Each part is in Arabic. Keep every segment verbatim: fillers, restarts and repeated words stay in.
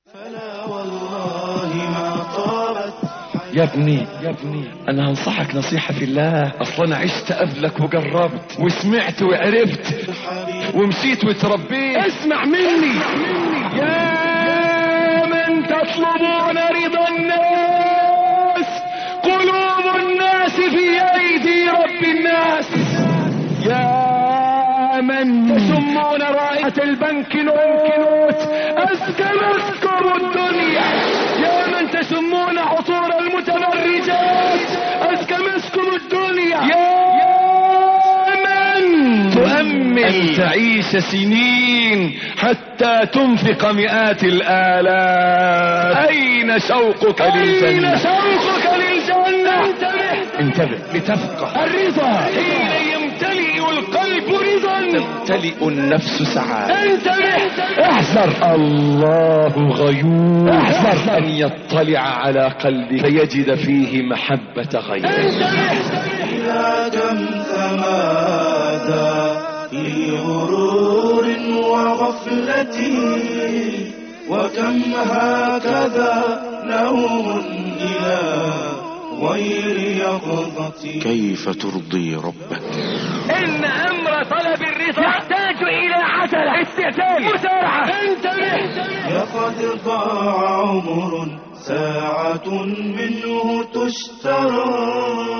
فلا والله ما طابت. يا ابني يا ابني انا هنصحك نصيحة في الله. اصلا انا عشت قبلك وجربت وسمعت وعرفت ومشيت وتربيت. اسمع مني يا من تطلبون رضا الناس، قلوب الناس في ايدي رب الناس. يا من تشمون رائحة البنك نوت، أزكى مسكم الدنيا. يا من تشمون عطور المتبرجات، أزكى مسكم الدنيا. يا من تؤمل أن تعيش سنين حتى تنفق مئات الآلاف. أين شوقك للجنة؟ أين شوقك للجنة؟ انتبه انتبه لتفقه. الرضا حين يمتلئ القلب رضا تمتلئ النفس سعادة. انتبه احذر، الله غيور. احذر ان يطلع على قلبك فيجد فيه محبة غيره. انتبه إلى كم تمادى في غرور وغفلة، وكم هكذا نوم إلى غير يقظتي. كيف ترضي ربك؟ إن أمر طلب الرضا يحتاج إلى عجلة، استعجال، مسارعة. انتبه لقد ضاع عمر ساعة منه تشترى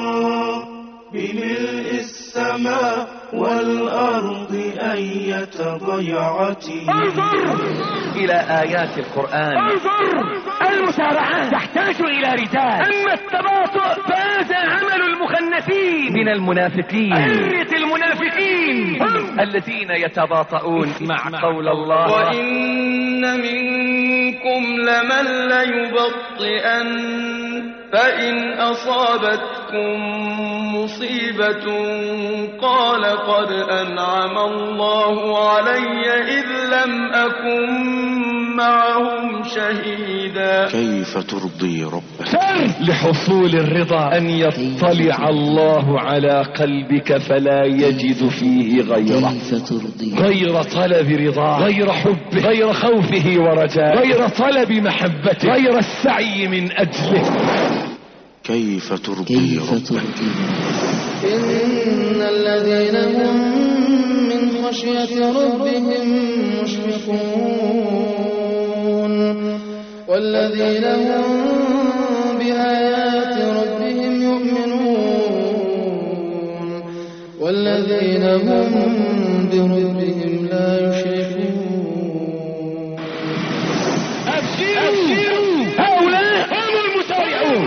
بملء السماء والأرض أية ضيعتي. انظر إلى آيات القرآن، انظر المسارعة تحتاج إلى رجال. أما التباطؤ فهذا عمل المخنثين من المنافقين. أرث المنافقين هم الذين يتباطؤون مع قول الله: وإن منكم لمن ليبطئن فإن أصابتكم مصيبة قال قد أنعم الله علي إذ لم أكن معهم شهيدا. كيف ترضي ربك؟ لحصول الرضا أن يطلع الله على قلبك فلا يجد فيه غيره. غير طلب رضاه، غير حبه، غير خوفه ورجاه، غير طلب محبته، غير السعي من أجله. كيف ترضي ربك؟ إن الذين هم من خشية ربهم مشفقون والذين هم بآيات ربهم يؤمنون والذين هم بربهم لا يشركون. أبشروا هؤلاء هم المسارعون.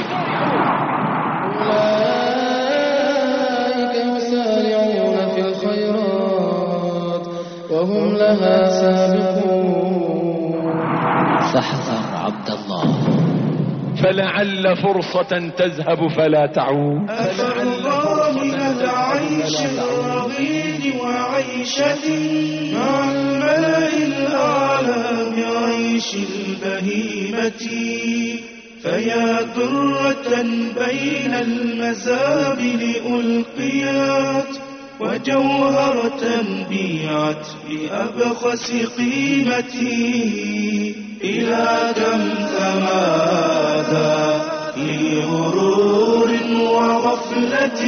أولئك يسارعون في الخيرات وهم لها سابقون. فاحذر عبد الله، فلعل فرصة تذهب فلا تعود. أثر الله من عيش الرغيد وعيشة مع الملأ الأعلى بعيش البهيمة. فيا درة بين المزابل ألقيات وجوهرة بيعت بأبخس قيمتي. إلى كم تمادى في غرور وغفلة،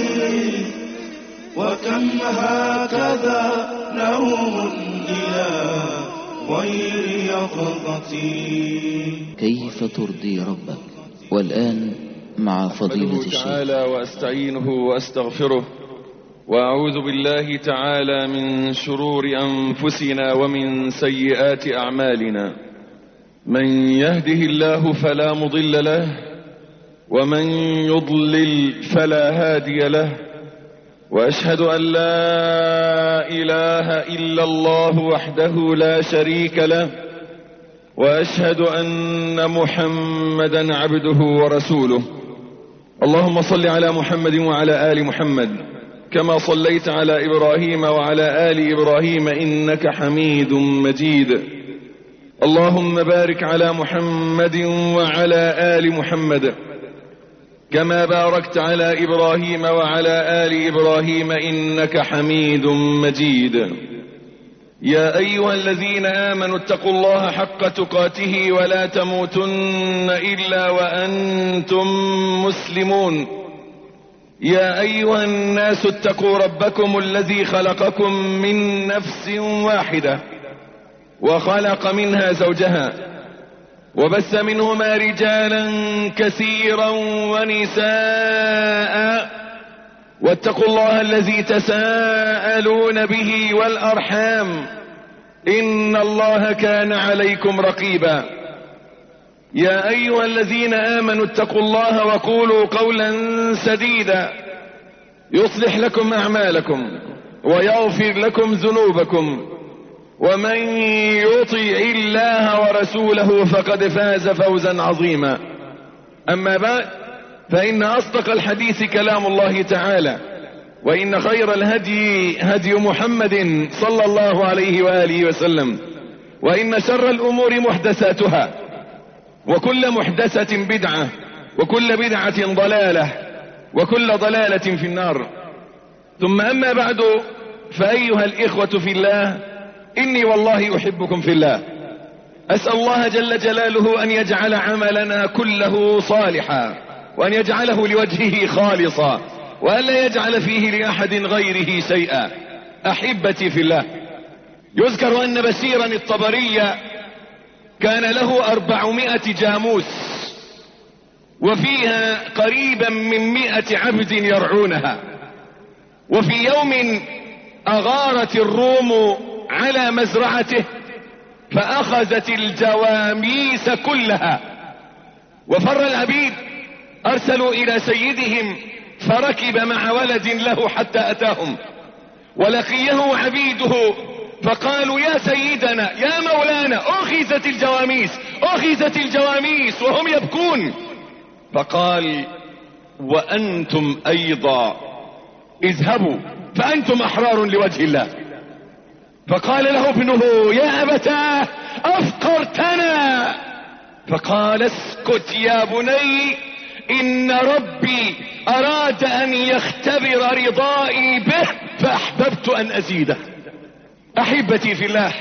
وكم هكذا نوم إلى غير يقظتي. كيف ترضي ربك؟ والآن مع فضيلة الشيخ تعالى وأستعينه وأستغفره، وأعوذ بالله تعالى من شرور أنفسنا ومن سيئات أعمالنا. من يهده الله فلا مضل له، ومن يضلل فلا هادي له، وأشهد أن لا إله إلا الله وحده لا شريك له، وأشهد أن محمدا عبده ورسوله. اللهم صل على محمد وعلى آل محمد كما صليت على إبراهيم وعلى آل إبراهيم إنك حميد مجيد. اللهم بارك على محمد وعلى آل محمد كما باركت على إبراهيم وعلى آل إبراهيم إنك حميد مجيد. يا أيها الذين آمنوا اتقوا الله حق تقاته ولا تموتن إلا وأنتم مسلمون. يا أيها الناس اتقوا ربكم الذي خلقكم من نفس واحدة وخلق منها زوجها وبث منهما رجالا كثيرا ونساء واتقوا الله الذي تساءلون به والأرحام إن الله كان عليكم رقيبا. يا أيها الذين آمنوا اتقوا الله وقولوا قولا سديدا يصلح لكم أعمالكم ويغفر لكم ذنوبكم ومن يطع الله ورسوله فقد فاز فوزا عظيما. أما بعد فإن أصدق الحديث كلام الله تعالى وإن خير الهدي هدي محمد صلى الله عليه وآله وسلم وإن شر الأمور محدثاتها وكل محدثة بدعة وكل بدعة ضلالة وكل ضلالة في النار. ثم أما بعد فأيها الإخوة في الله إني والله أحبكم في الله. أسأل الله جل جلاله أن يجعل عملنا كله صالحا وأن يجعله لوجهه خالصا وأن لا يجعل فيه لأحد غيره شيئا. أحبتي في الله، يذكر أن بشيرا الطبري كان له أربعمائة جاموس وفيها قريبا من مئة عبد يرعونها. وفي يوم أغارت الروم على مزرعته فأخذت الجواميس كلها وفر العبيد. أرسلوا إلى سيدهم فركب مع ولد له حتى أتاهم ولقيه عبيده فقالوا يا سيدنا يا مولانا أخذت الجواميس أخذت الجواميس وهم يبكون. فقال وأنتم أيضا اذهبوا فأنتم أحرار لوجه الله. فقال له ابنه يا أبتاه أفقرتنا. فقال اسكت يا بني إن ربي أراد أن يختبر رضائي به فأحببت أن أزيده. أحبتي في الله،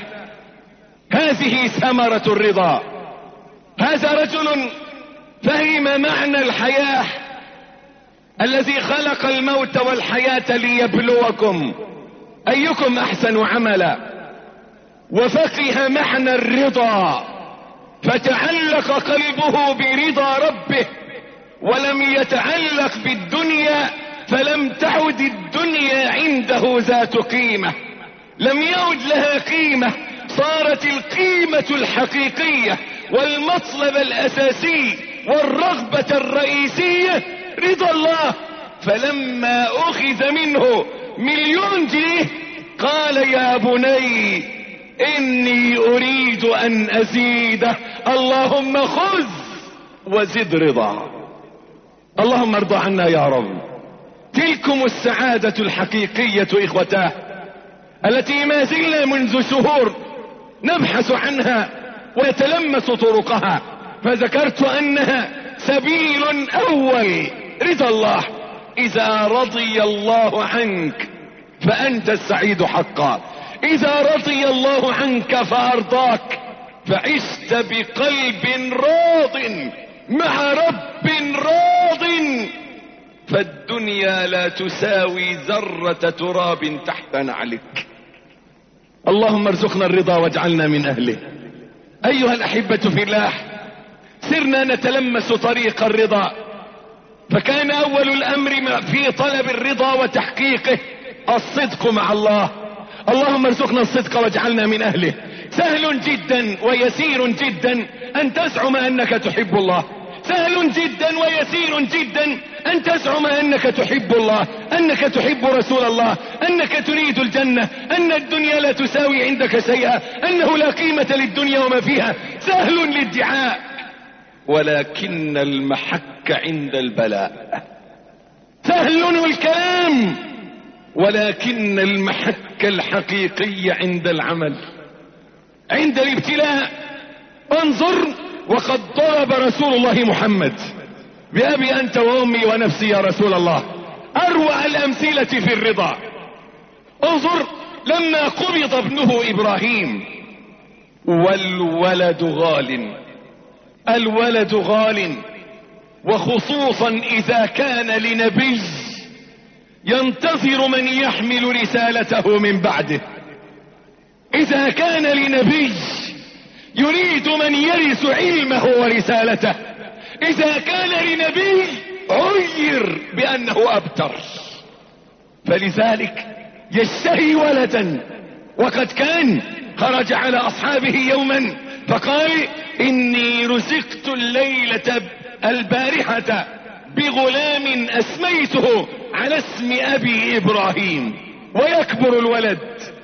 هذه ثمرة الرضا. هذا رجل فهم معنى الحياة الذي خلق الموت والحياة ليبلوكم أيكم أحسن عملا، وفقه معنى الرضا فتعلق قلبه برضا ربه ولم يتعلق بالدنيا فلم تعد الدنيا عنده ذات قيمة، لم يعد لها قيمة، صارت القيمة الحقيقية والمطلب الأساسي والرغبة الرئيسية رضا الله. فلما أخذ منه مليون جنيه قال يا بني إني أريد أن أزيده، اللهم خذ وزد رضا. اللهم ارضى عنا يا رب. تلكم السعادة الحقيقية إخوتاه التي ما زلنا منذ شهور نبحث عنها ونتلمس طرقها، فذكرت أنها سبيل أول رضا الله. إذا رضي الله عنك فأنت السعيد حقا، إذا رضي الله عنك فأرضاك فعشت بقلب راض مع رب راض، فالدنيا لا تساوي ذرة تراب تحت نعلك. اللهم ارزقنا الرضا واجعلنا من أهله. أيها الأحبة في الله، سرنا نتلمس طريق الرضا، فكان أول الأمر في طلب الرضا وتحقيقه الصدق مع الله. اللهم ارزقنا الصدق واجعلنا من أهله. سهل جدا ويسير جدا أن تزعم أنك تحب الله، سهل جدا ويسير جدا أن تزعم أنك تحب الله، أنك تحب رسول الله، أنك تريد الجنة، أن الدنيا لا تساوي عندك شيئا، أنه لا قيمة للدنيا وما فيها. سهل الادعاء، ولكن المحك عند البلاء. سهل الكلام، ولكن المحك الحقيقي عند العمل، عند الابتلاء. انظر، وقد ضرب رسول الله محمد بأبي أنت وأمي ونفسي يا رسول الله أروع الأمثلة في الرضا. انظر لما قبض ابنه ابراهيم، والولد غال، الولد غال، وخصوصا اذا كان لنبي ينتظر من يحمل رسالته من بعده. اذا كان لنبي يريد من يرث علمه ورسالته، اذا كان لنبي عير بانه ابتر، فلذلك يشتهي ولدا. وقد كان خرج على اصحابه يوما فقال اني رزقت الليلة البارحة بغلام اسميته على اسم ابي ابراهيم، ويكبر الولد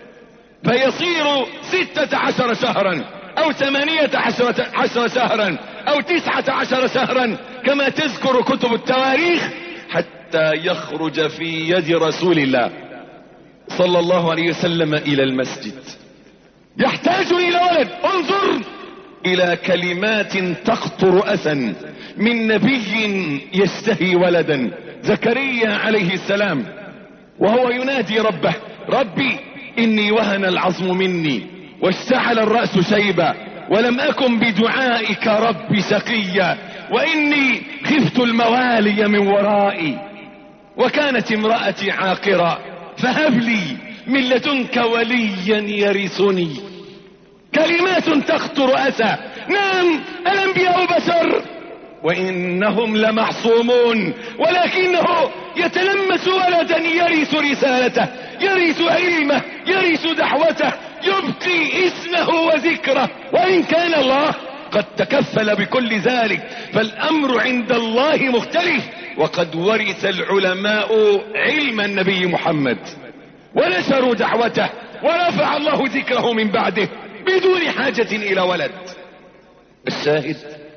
فيصير ستة عشر شهرا او ثمانية عشر شهرا او تسعة عشر شهرا كما تذكر كتب التواريخ، حتى يخرج في يد رسول الله صلى الله عليه وسلم الى المسجد. يحتاج الى ولد. انظر الى كلمات تقطر اسا من نبي يشتهي ولدا، زكريا عليه السلام وهو ينادي ربه: ربي اني وهن العظم مني واشتعل الرأس شيبا ولم اكن بدعائك ربي شقيا واني خفت الموالي من ورائي وكانت امرأتي عاقرا فهب لي من لدنك وليا يرثني. كلمات تخطر اسى. نعم الانبياء بشر وانهم لمعصومون، ولكنه يتلمس ولدا يرث رسالته، يرث علمه، يرث دعوته، يبقي اسمه وذكره. وان كان الله قد تكفل بكل ذلك فالامر عند الله مختلف. وقد ورث العلماء علم النبي محمد ونشروا دعوته ورفع الله ذكره من بعده بدون حاجة الى ولد. الشاهد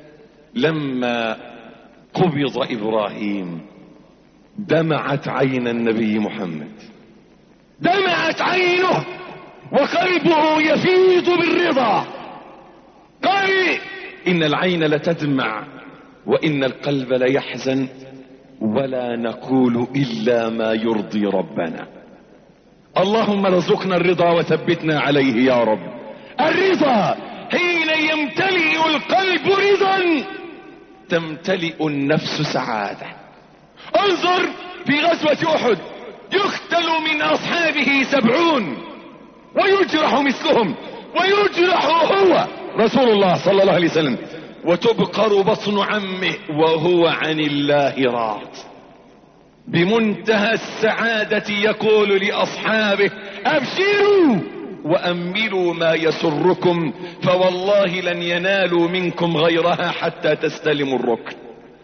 لما قبض ابراهيم دمعت عين النبي محمد، دمعت عينه وقلبه يفيض بالرضا. قال ان العين لتدمع وان القلب ليحزن ولا نقول الا ما يرضي ربنا. اللهم ارزقنا الرضا وثبتنا عليه يا رب. الرضا حين يمتلئ القلب رضا تمتلئ النفس سعادة. انظر في غزوة احد يقتل من اصحابه سبعون ويجرح مثلهم ويجرح هو رسول الله صلى الله عليه وسلم، وتبقر بطن عمه وهو عن الله راض. بمنتهى السعادة يقول لأصحابه: أبشروا وأملوا ما يسركم فوالله لن ينالوا منكم غيرها حتى تستلموا الركن.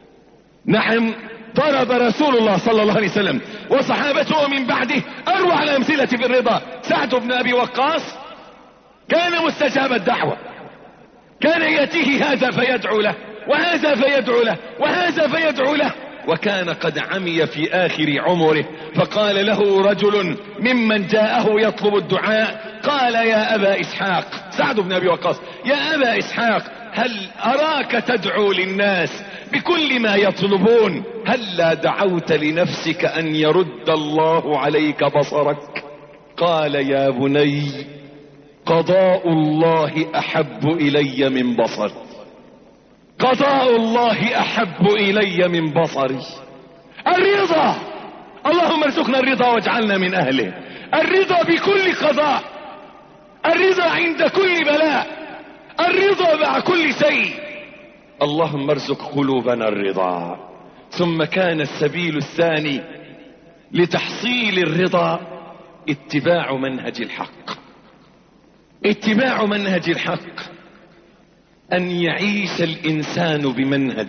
نعم ضرب رسول الله صلى الله عليه وسلم وصحابته من بعده أروع الأمثلة في الرضا. سعد بن أبي وقاص كان مستجاب الدعوة، كان يأتيه هذا فيدعو له وهذا فيدعو له وهذا فيدعو له، وكان قد عمي في آخر عمره. فقال له رجل ممن جاءه يطلب الدعاء قال: يا أبا إسحاق، سعد بن أبي وقاص، يا أبا إسحاق هل أراك تدعو للناس بكل ما يطلبون، هل لا دعوت لنفسك أن يرد الله عليك بصرك؟ قال: يا بني قضاء الله أحب إلي من بصري، قضاء الله أحب إلي من بصري. الرضا، اللهم ارزقنا الرضا واجعلنا من أهله. الرضا بكل قضاء، الرضا عند كل بلاء، الرضا مع كل شيء. اللهم ارزق قلوبنا الرضا. ثم كان السبيل الثاني لتحصيل الرضا اتباع منهج الحق. اتباع منهج الحق ان يعيش الانسان بمنهج،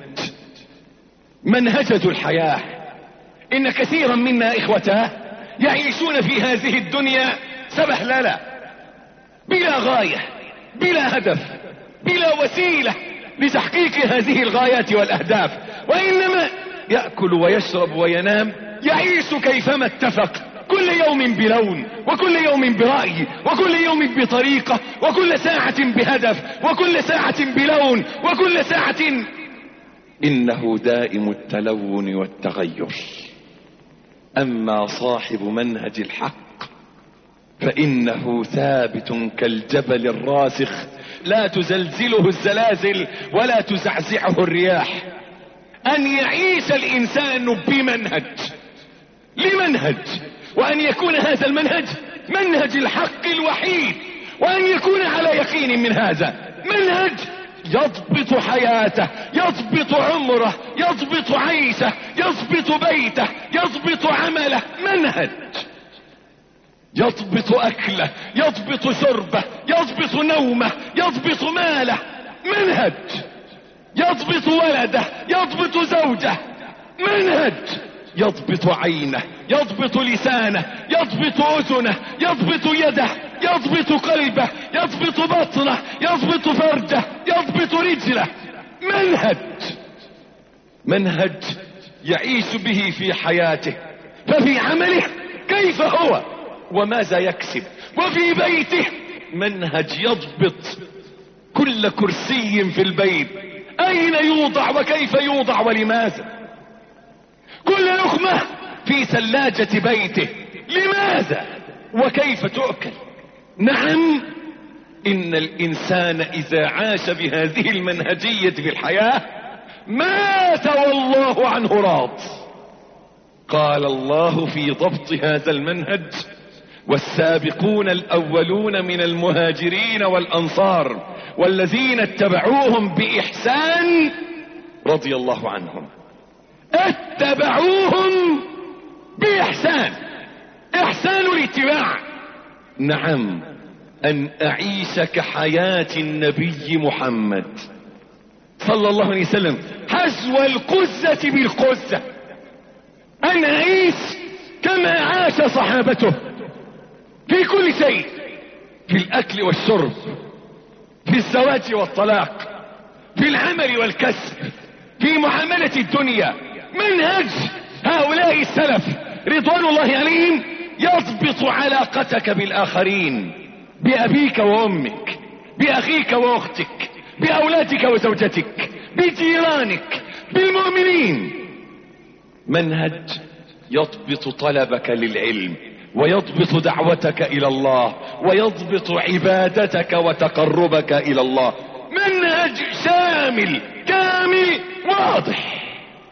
منهجة الحياة. ان كثيرا منا اخوتاه يعيشون في هذه الدنيا سبهللة بلا غاية بلا هدف بلا وسيلة لتحقيق هذه الغايات والاهداف، وانما يأكل ويشرب وينام، يعيش كيفما اتفق، كل يوم بلون وكل يوم برأي وكل يوم بطريقة وكل ساعة بهدف وكل ساعة بلون وكل ساعة. إنه دائم التلون والتغير. أما صاحب منهج الحق فإنه ثابت كالجبل الراسخ لا تزلزله الزلازل ولا تزعزعه الرياح. أن يعيش الإنسان بمنهج، لمنهج، وأن يكون هذا المنهج منهج الحق الوحيد، وأن يكون على يقين من هذا منهج يضبط حياته، يضبط عمره، يضبط عيشه، يضبط بيته، يضبط عمله. منهج يضبط أكله، يضبط شربه، يضبط نومه، يضبط ماله. منهج يضبط ولده، يضبط زوجه. منهج يضبط عينه، يضبط لسانه، يضبط أذنه، يضبط يده، يضبط قلبه، يضبط بطنه، يضبط فرجه، يضبط رجله. منهج منهج يعيش به في حياته، ففي عمله كيف هو وماذا يكسب، وفي بيته منهج يضبط كل كرسي في البيت أين يوضع وكيف يوضع ولماذا، كل لقمة في ثلاجة بيته لماذا وكيف تؤكل. نعم، إن الإنسان إذا عاش بهذه المنهجية في الحياة مات والله عنه راض. قال الله في ضبط هذا المنهج: والسابقون الأولون من المهاجرين والأنصار والذين اتبعوهم بإحسان رضي الله عنهم. اتبعوهم بإحسان، إحسان الاتباع. نعم، أن أعيش كحياة النبي محمد صلى الله عليه وسلم حزو القزة بالقزة، أن أعيش كما عاش صحابته في كل شيء، في الأكل والشرب، في الزواج والطلاق، في العمل والكسب، في معاملة الدنيا. منهج هؤلاء السلف رضوان الله عليهم يضبط علاقتك بالآخرين، بأبيك وأمك، بأخيك وأختك، بأولادك وزوجتك، بجيرانك، بالمؤمنين. منهج يضبط طلبك للعلم، ويضبط دعوتك إلى الله، ويضبط عبادتك وتقربك إلى الله. منهج شامل كامل واضح،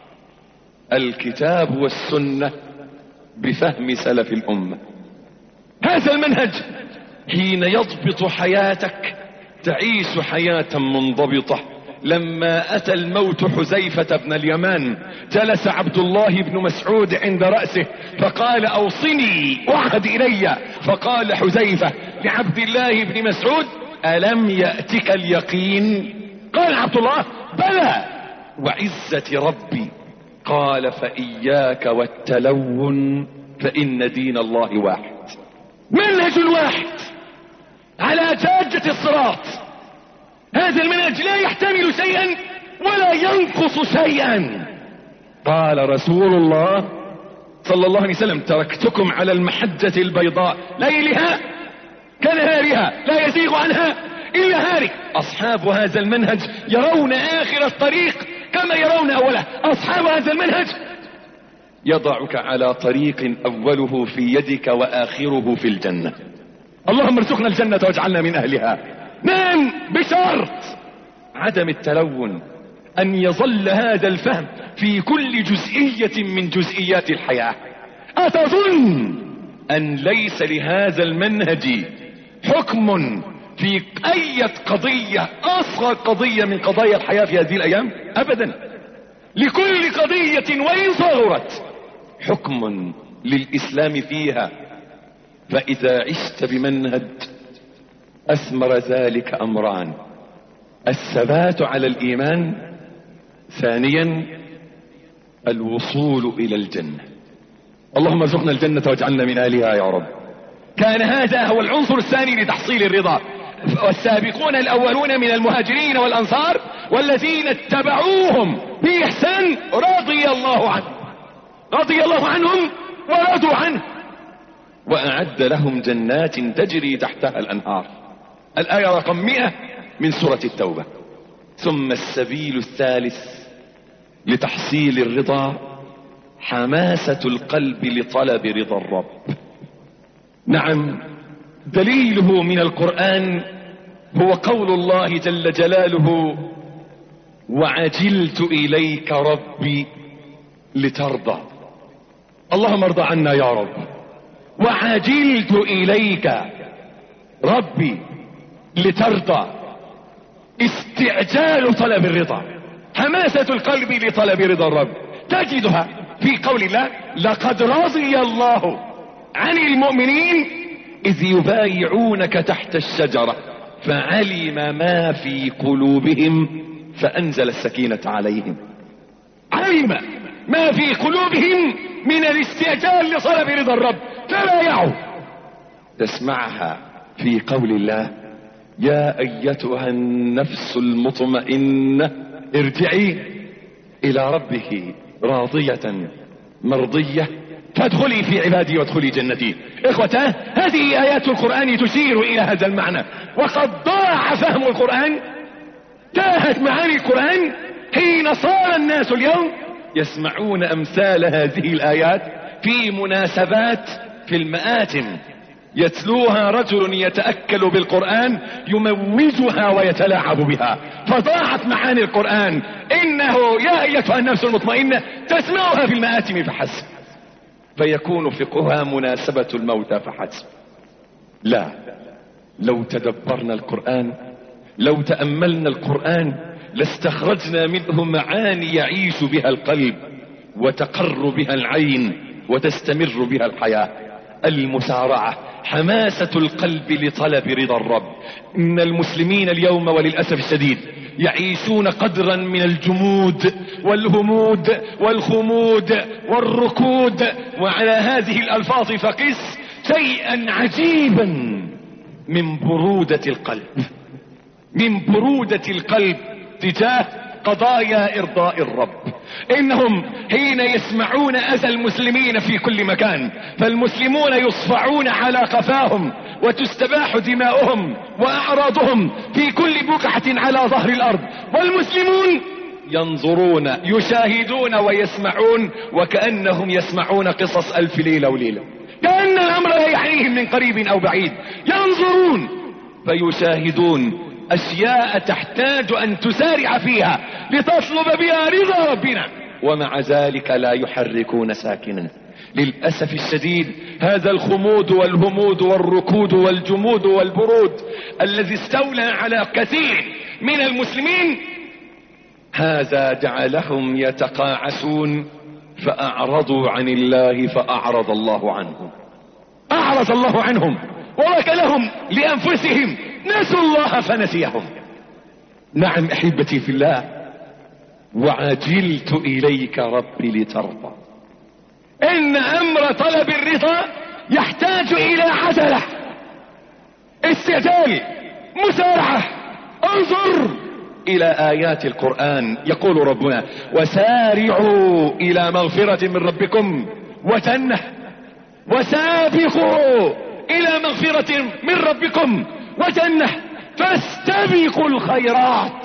الكتاب والسنة بفهم سلف الأمة. هذا المنهج حين يضبط حياتك تعيش حياة منضبطة. لما أتى الموت حذيفة بن اليمان جلس عبد الله بن مسعود عند رأسه فقال: أوصني، أعهد إلي. فقال حذيفة لعبد الله بن مسعود: ألم يأتك اليقين؟ قال عبد الله: بلى وعزة ربي. قال: فإياك والتلون فإن دين الله واحد. منهج واحد على جادة الصراط. هذا المنهج لا يحتمل شيئا ولا ينقص شيئا. قال رسول الله صلى الله عليه وسلم: تركتكم على المحجة البيضاء ليلها كنهارها لا يزيغ عنها إلا هالك. أصحاب هذا المنهج يرون آخر الطريق كما يرون أوله. أصحاب هذا المنهج يضعك على طريق أوله في يدك وآخره في الجنة. اللهم ارزقنا الجنة واجعلنا من أهلها. نعم، بشرط عدم التلون، أن يظل هذا الفهم في كل جزئية من جزئيات الحياة. أتظن أن ليس لهذا المنهج حكم في أي قضية، أصغر قضية من قضايا الحياة في هذه الأيام؟ أبدا. لكل قضية وإن صغرت حكم للإسلام فيها. فإذا عشت بمنهج أثمر ذلك أمران: الثبات على الإيمان، ثانيا الوصول إلى الجنة. اللهم ارزقنا الجنة واجعلنا من أهلها يا رب. كان هذا هو العنصر الثاني لتحصيل الرضا. والسابقون الأولون من المهاجرين والأنصار والذين اتبعوهم بإحسان رضي الله عنهم، رضي الله عنهم ورضوا عنه، وأعد لهم جنات تجري تحتها الأنهار. الآية رقم مئة من سورة التوبة. ثم السبيل الثالث لتحصيل الرضا حماسة القلب لطلب رضا الرب. نعم، دليله من القرآن هو قول الله جل جلاله: وعجلت إليك ربي لترضى. اللهم ارضى عنا يا رب. وعجلت إليك ربي لترضى. استعجال طلب الرضا، حماسة القلب لطلب رضا الرب تجدها في قول الله: لقد رضي الله عن المؤمنين إذ يبايعونك تحت الشجرة فعلم ما في قلوبهم فأنزل السكينة عليهم. علم ما في قلوبهم من الاستعجال لطلب رضا الرب فبايعوا. تسمعها في قول الله: يا أيتها النفس المطمئنة ارجعي إلى ربك راضية مرضية فادخلي في عبادي وادخلي جنتي. إخوة، هذه آيات القرآن تشير إلى هذا المعنى، وقد ضاع فهم القرآن، تاهت معاني القرآن حين صار الناس اليوم يسمعون أمثال هذه الآيات في مناسبات في المآتم، يتلوها رجل يتأكل بالقرآن يموجها ويتلاعب بها، فضاعت معاني القرآن. إنه يا أيتها النفس المطمئنة تسمعها في المآتم فحسب، فيكون فقهها مناسبة الموتى فحسب. لا، لو تدبرنا القرآن، لو تأملنا القرآن، لاستخرجنا منه معاني يعيش بها القلب وتقر بها العين وتستمر بها الحياة. المسارعة، حماسة القلب لطلب رضا الرب. إن المسلمين اليوم وللأسف الشديد يعيشون قدرا من الجمود والهمود والخمود والركود، وعلى هذه الألفاظ فقس شيئا عجيبا من برودة القلب، من برودة القلب تجاه قضايا إرضاء الرب. إنهم حين يسمعون أذى المسلمين في كل مكان فالمسلمون يصفعون على قفاهم وتستباح دماؤهم وأعراضهم في كل بقعة على ظهر الأرض، والمسلمون ينظرون يشاهدون ويسمعون وكأنهم يسمعون قصص ألف ليلة وليلة، كأن الأمر لا يعنيهم من قريب أو بعيد. ينظرون فيشاهدون أشياء تحتاج أن تسارع فيها لتطلب بها رضا ربنا، ومع ذلك لا يحركون ساكنا. للأسف الشديد هذا الخمود والهمود والركود والجمود والبرود الذي استولى على كثير من المسلمين، هذا جعلهم يتقاعسون فأعرضوا عن الله فأعرض الله عنهم. أعرض الله عنهم ووكلهم لأنفسهم، نسوا الله فنسيهم. نعم أحبتي في الله، وعجلت إليك ربي لترضى. إن أمر طلب الرضا يحتاج إلى عجلة، استعجال، مسارعة. انظر إلى آيات القرآن، يقول ربنا: وسارعوا إلى مغفرة من ربكم وجنة، وسابقوا إلى مغفرة من ربكم وجنة، فاستبقوا الخيرات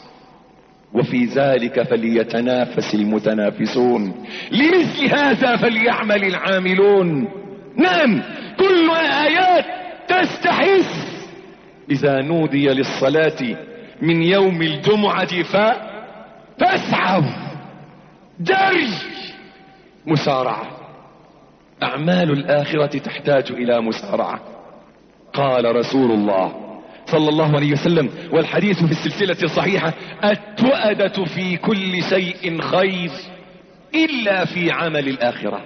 وفي ذلك فليتنافس المتنافسون، لمثل هذا فليعمل العاملون. نعم، كل آيات تستحث. إذا نودي للصلاة من يوم الجمعة ف... فاسعوا، جري، مسارعة. أعمال الآخرة تحتاج إلى مسارعة. قال رسول الله صلى الله عليه وسلم، والحديث في السلسلة الصحيحة: التؤدة في كل شيء خير إلا في عمل الآخرة.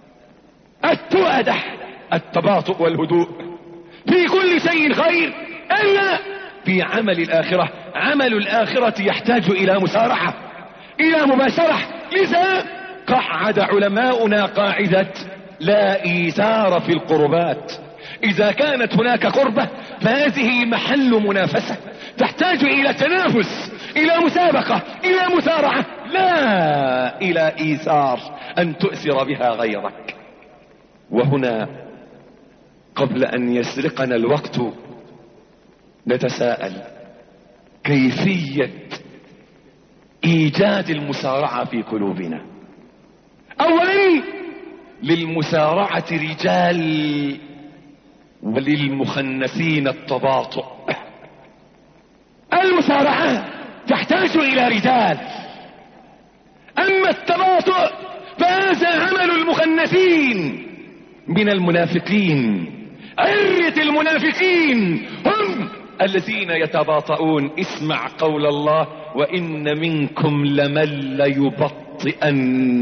التؤدة التباطؤ والهدوء في كل شيء خير إلا في عمل الآخرة. عمل الآخرة يحتاج إلى مسارعة، إلى مباشرة. لذا قعد علماؤنا قاعدة لا إيثار في القربات. إذا كانت هناك قربة فهذه محل منافسة، تحتاج إلى تنافس، إلى مسابقة، إلى مسارعة، لا إلى إيثار أن تؤثر بها غيرك. وهنا قبل أن يسرقنا الوقت نتساءل: كيفية إيجاد المسارعة في قلوبنا؟ أولا، للمسارعة رجال وللمخنثين التباطؤ. المسارعة تحتاج الى رجال، اما التباطؤ فهذا عمل المخنثين من المنافقين. عرة المنافقين هم الذين يتباطؤون. اسمع قول الله: وإن منكم لمن ليبطئن.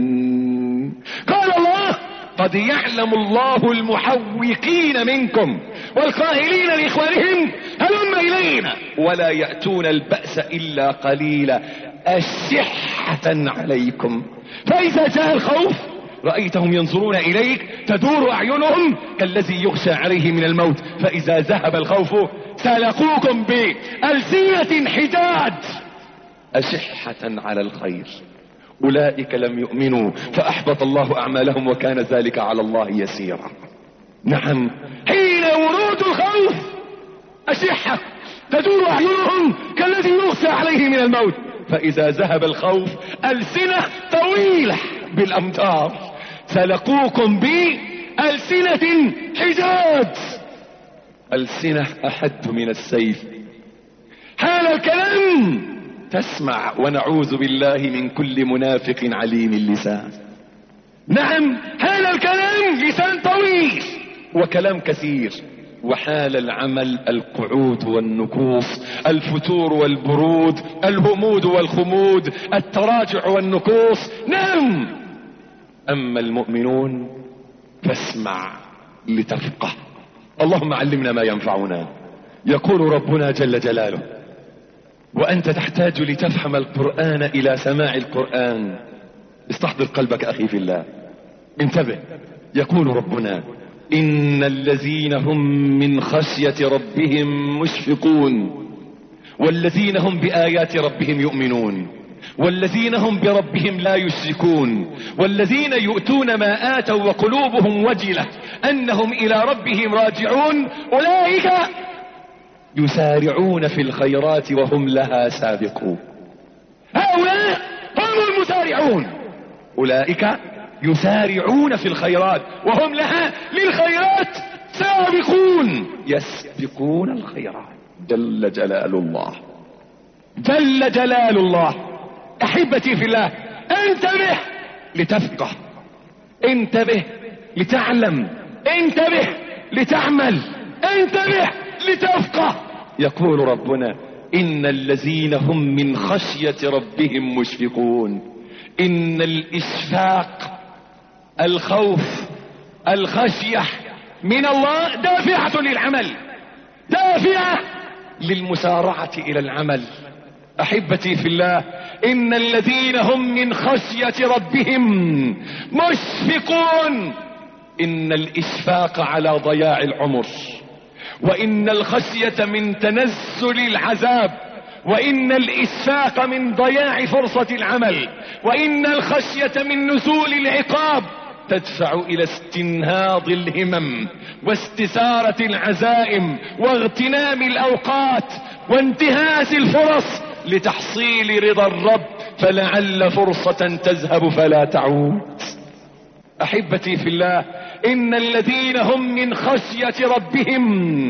قال الله: قد يعلم الله المحوقين منكم والقائلين لإخوانهم هلم إلينا ولا يأتون البأس إلا قليلا أشحة عليكم، فإذا جاء الخوف رأيتهم ينظرون إليك تدور أعينهم كالذي يغشى عليه من الموت، فإذا ذهب الخوف سلقوكم بألسنة حداد أشحة على الخير. أولئك لم يؤمنوا فأحبط الله أعمالهم وكان ذلك على الله يسيرا. نعم، حين ورود الخوف أشحة تدور أعينهم كالذي يغشى عليه من الموت، فإذا ذهب الخوف ألسنة طويلة بالأمتار سلقوكم بألسنة حجاد، ألسنة أحد من السيف. حال الكلام تسمع، ونعوذ بالله من كل منافق عليم اللسان. نعم، حال الكلام لسان طويل وكلام كثير، وحال العمل القعود والنكوص، الفتور والبرود، الهمود والخمود، التراجع والنكوص. نعم، أما المؤمنون فاسمع لتفقه. اللهم علمنا ما ينفعنا. يقول ربنا جل جلاله: وأنت تحتاج لتفهم القرآن إلى سماع القرآن. استحضر قلبك أخي في الله، انتبه. يقول ربنا: إن الذين هم من خشية ربهم مشفقون والذين هم بآيات ربهم يؤمنون والذين هم بربهم لا يشركون والذين يؤتون ما آتوا وقلوبهم وجلة أنهم إلى ربهم راجعون أولئك يسارعون في الخيرات وهم لها سابقون. هؤلاء هم المسارعون، أولئك يسارعون في الخيرات وهم لها للخيرات سابقون، يسبقون الخيرات. جل جلال الله، جل جلال الله. أحبتي في الله، انتبه لتفقه، انتبه لتعلم، انتبه لتعمل، انتبه لتفقه. يقول ربنا: إن الذين هم من خشية ربهم مشفقون. إن الإشفاق، الخوف، الخشية من الله دافعة للعمل، دافعة للمسارعة إلى العمل. أحبتي في الله، إن الذين هم من خشية ربهم مشفقون. إن الإشفاق على ضياع العمر، وإن الخشية من تنزل العذاب، وإن الإشفاق من ضياع فرصة العمل، وإن الخشية من نزول العقاب تدفع إلى استنهاض الهمم واستثارة العزائم واغتنام الأوقات وانتهاز الفرص لتحصيل رضا الرب، فلعل فرصة تذهب فلا تعود. أحبتي في الله، إن الذين هم من خشية ربهم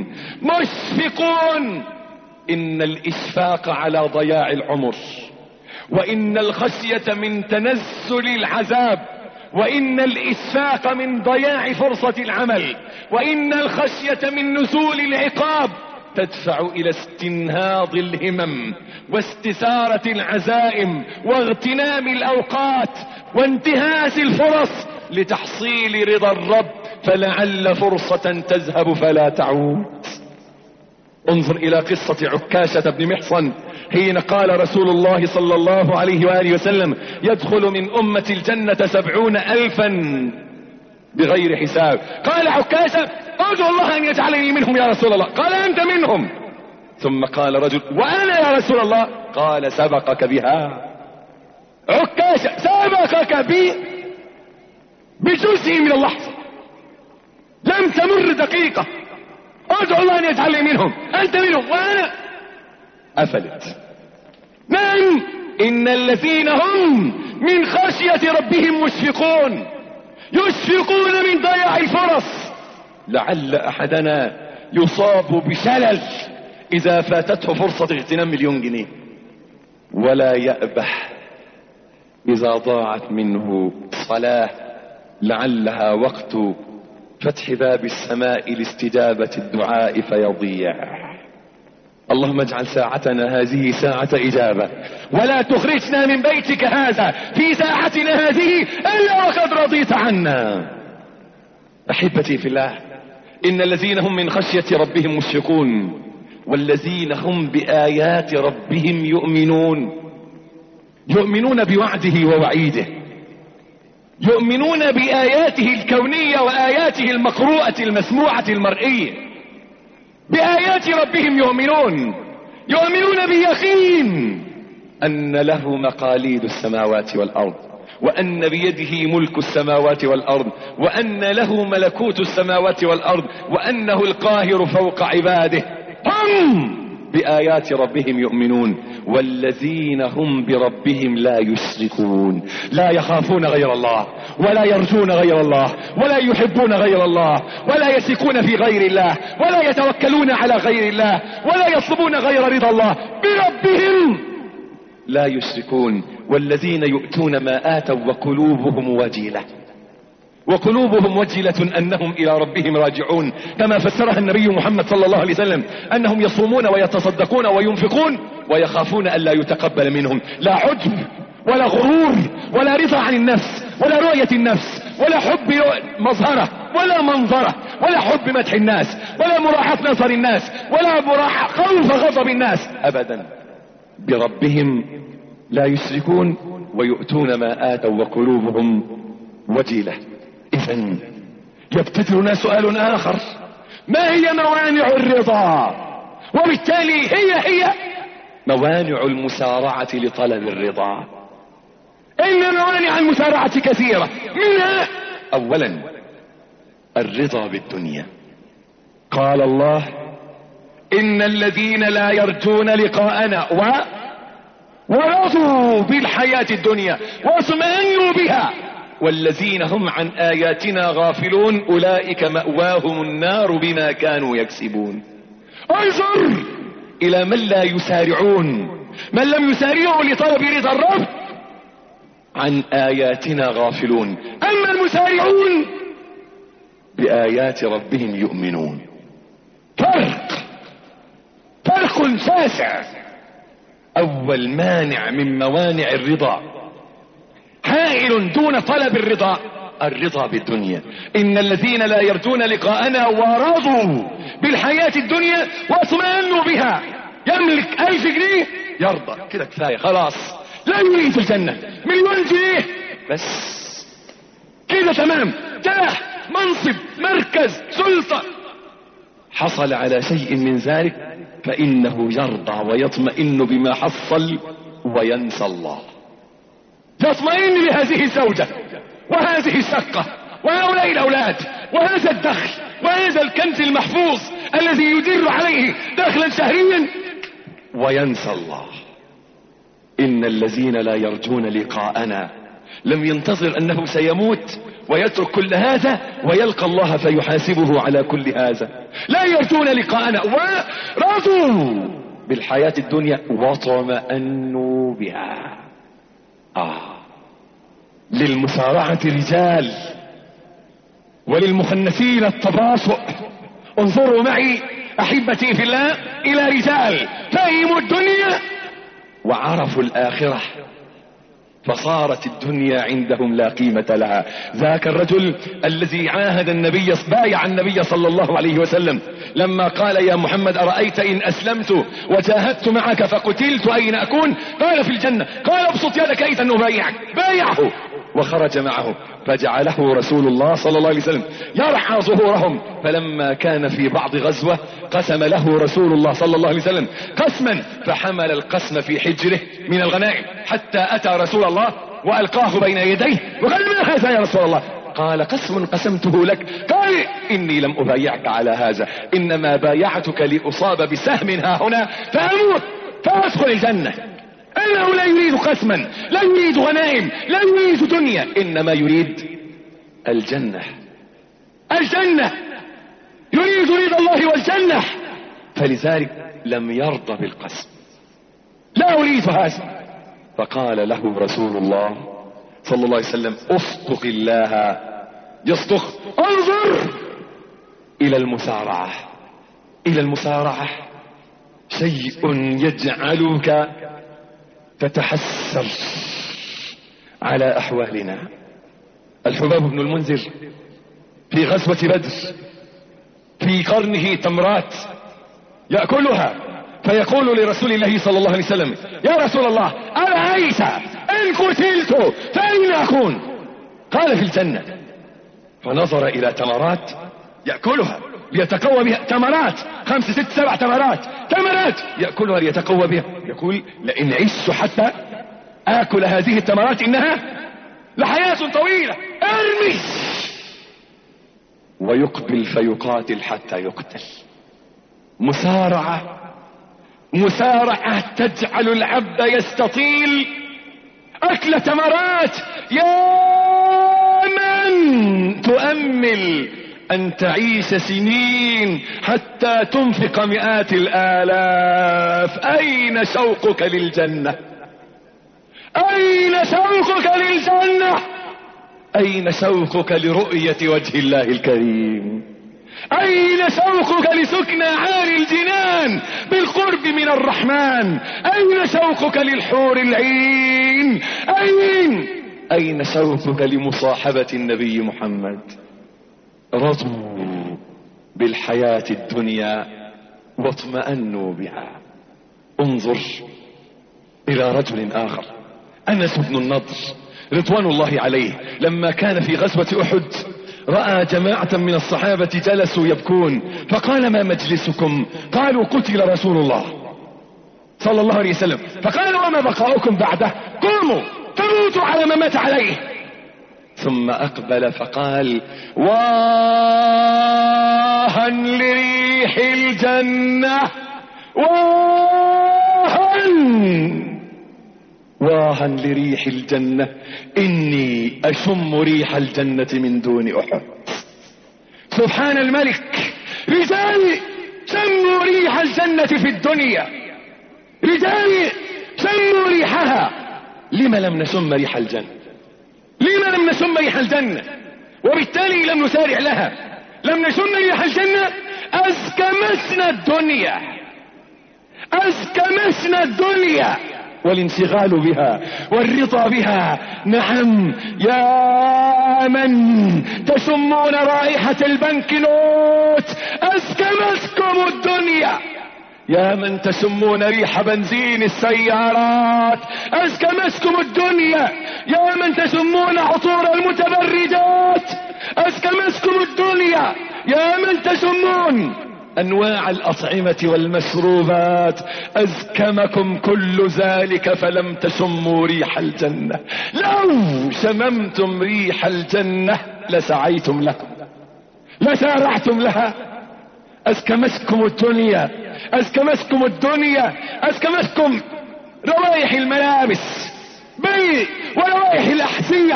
مشفقون. إن الإشفاق على ضياع العمر، وإن الخشية من تنزل العذاب، وإن الإشفاق من ضياع فرصة العمل، وإن الخشية من نزول العقاب تدفع إلى استنهاض الهمم واستثارة العزائم واغتنام الأوقات وانتهاز الفرص لتحصيل رضا الرب، فلعل فرصة تذهب فلا تعود. انظر إلى قصة عكاشة بن محصن حين قال رسول الله صلى الله عليه وآله وسلم: يدخل من أمة الجنة سبعون ألفا بغير حساب. قال عكاشة: أرجو الله أن يجعلني منهم يا رسول الله. قال: أنت منهم. ثم قال رجل: وأنا يا رسول الله؟ قال: سبقك بها عكاشة، سبقك بي بجزء من اللحظة، لم تمر دقيقة. أرجو الله أن يجعلني منهم، أنت منهم وأنا. أفلت. نعم، إن الذين هم من خشية ربهم مشفقون، يشفقون من ضياع الفرص لعل احدنا يصاب بشلل اذا فاتته فرصة اغتنام مليون جنيه، ولا يأبح اذا ضاعت منه صلاة لعلها وقت فتح باب السماء لاستجابة الدعاء فيضيع. اللهم اجعل ساعتنا هذه ساعة اجابة، ولا تخرجنا من بيتك هذا في ساعتنا هذه الا وقد رضيت عنا. احبتي في الله، ان الذين هم من خشية ربهم مشفقون، والذين هم بآيات ربهم يؤمنون، يؤمنون بوعده ووعيده، يؤمنون بآياته الكونية وآياته المقروءة المسموعة المرئية. بآيات ربهم يؤمنون، يؤمنون بيقين أن له مقاليد السماوات والأرض، وأن بيده ملك السماوات والأرض، وأن له ملكوت السماوات والأرض، وأنه القاهر فوق عباده. هم بآيات ربهم يؤمنون، والذين هم بربهم لا يشركون، لا يخافون غير الله، ولا يرجون غير الله، ولا يحبون غير الله، ولا يثقون في غير الله، ولا يتوكلون على غير الله، ولا يطلبون غير رضا الله. بربهم لا يشركون، والذين يؤتون ما آتوا وقلوبهم وجلة، وقلوبهم وجلة أنهم إلى ربهم راجعون، كما فسرها النبي محمد صلى الله عليه وسلم، أنهم يصومون ويتصدقون وينفقون ويخافون ألا يتقبل منهم. لا عجب ولا غرور ولا رضا عن النفس ولا رؤية النفس ولا حب مظهرة ولا منظرة ولا حب مدح الناس ولا مراحة نظر الناس ولا مراحة خوف غضب الناس أبدا. بربهم لا يشركون ويؤتون ما آتوا وقلوبهم وجلة. إذن يبتدرنا سؤال آخر: ما هي موانع الرضا؟ وبالتالي هي هي موانع المسارعة لطلب الرضا. إن موانع المسارعة كثيرة، منها أولا الرضا بالدنيا. قال الله: إن الذين لا يرجون لقاءنا و ورضوا بالحياة الدنيا واطمأنوا بها والذين هم عن آياتنا غافلون أولئك مأواهم النار بما كانوا يكسبون. انظر إلى من لا يسارعون، من لم يسارعوا لطلب رضا الرب، عن آياتنا غافلون. أما المسارعون بآيات ربهم يؤمنون. فرق فرق شاسع. أول مانع من موانع الرضا حائل دون طلب الرضا، الرضا بالدنيا. إن الذين لا يرجون لقاءنا ورضوا بالحياة الدنيا واطمأنوا بها. يملك ألف جنيه يرضى كده كفاية خلاص، لا يريد الجنة. مليون جنيه بس كده تمام، جاه منصب مركز سلطة، حصل على شيء من ذلك فإنه يرضى ويطمئن بما حصل وينسى الله. يطمئن بهذه الزوجة وهذه الشقة وهؤلاء الأولاد وهذا الدخل وهذا الكنز المحفوظ الذي يدر عليه دخلا شهريا، وينسى الله. إن الذين لا يرجون لقاءنا لم ينتظر أنه سيموت ويترك كل هذا ويلقى الله فيحاسبه على كل هذا. لا يرجون لقاءنا ورضوا بالحياة الدنيا واطمأنوا بها. آه للمسارعة رجال وللمخنثين التباطؤ. انظروا معي أحبتي في الله إلى رجال فهموا الدنيا وعرفوا الآخرة فصارت الدنيا عندهم لا قيمة لها. ذاك الرجل الذي عاهد النبي بايع النبي صلى الله عليه وسلم لما قال: يا محمد أرأيت إن أسلمت وجاهدت معك فقتلت أين أكون؟ قال: في الجنة. قال: ابسط يدك إذا نبايعك. بايعه وخرج معه، فجعله رسول الله صلى الله عليه وسلم يرعى ظهورهم. فلما كان في بعض غزوة قسم له رسول الله صلى الله عليه وسلم قسما، فحمل القسم في حجره من الغنائم حتى أتى رسول الله وألقاه بين يديه وقال: ما هذا يا رسول الله؟ قال: قسم قسمته لك. قال: إني لم أبايعك على هذا، إنما بايعتك لأصاب بسهم ها هنا فأموت فأدخل الجنة. انه لا يريد قسما، لا يريد غنائم، لا يريد دنيا، انما يريد الجنة. الجنة يريد رضا الله والجنة، فلذلك لم يرضى بالقسم. لا أريد هذا. فقال له رسول الله صلى الله عليه وسلم اصدق الله يصدق. انظر إلى المسارعة. إلى المسارعة شيء يجعلك تتحسر على أحوالنا. الحباب بن المنذر في غزوة بدر في قرنه تمرات يأكلها، فيقول لرسول الله صلى الله عليه وسلم يا رسول الله أرأيت إن قتلت فأين أكون؟ قال في الجنة. فنظر إلى تمرات يأكلها ليتقوى بها، تمرات خمس ست سبع تمرات تمرات يأكلها ليتقوى بها، يقول لئن عشت حتى آكل هذه التمرات إنها لحياة طويلة. ارمي ويقبل فيقاتل حتى يقتل. مسارعة مسارعة تجعل العبد يستطيل أكل تمرات. يا من تؤمل أن تعيش سنين حتى تنفق مئات الآلاف، أين شوقك للجنة؟ أين شوقك للجنة؟ أين شوقك لرؤية وجه الله الكريم؟ أين شوقك لسكن عالي الجنان بالقرب من الرحمن؟ أين شوقك للحور العين؟ أين أين شوقك لمصاحبة النبي محمد؟ رضوا بالحياة الدنيا واطمأنوا بها. انظر إلى رجل آخر، أنس بن النضر رضوان الله عليه، لما كان في غزوة أحد رأى جماعة من الصحابة جلسوا يبكون، فقال ما مجلسكم؟ قالوا قتل رسول الله صلى الله عليه وسلم. فقال وما بقاؤكم بعده؟ قوموا تموتوا على ما مات عليه. ثم أقبل فقال واها لريح الجنة، واها واها لريح الجنة، إني أشم ريح الجنة من دون أحد. سبحان الملك، رجال شموا ريح الجنة في الدنيا، رجال شموا ريحها. لما لم نشم ريح الجنة؟ لما لم نشم ريح الجنة؟ وبالتالي لم نسارع لها، لم نشم ريح الجنة. أسكمسنا الدنيا، أسكمسنا الدنيا، والانشغال بها والرضا بها. نعم يا من تشمون رائحة البنك نوت، أسكمتكم الدنيا. يا من تشمون ريح بنزين السيارات، أسكمتكم الدنيا. يا من تشمون عطور المتبرجات، أسكمتكم الدنيا. يا من تشمون أنواع الأطعمة والمشروبات، أزكمكم كل ذلك فلم تشموا ريح الجنة. لو شممتم ريح الجنة لسعيتم لكم، لسارعتم لها. أزكمتكم الدنيا، أزكمتكم الدنيا، أزكمتكم روائح الملابس بل وروائح الأحذية.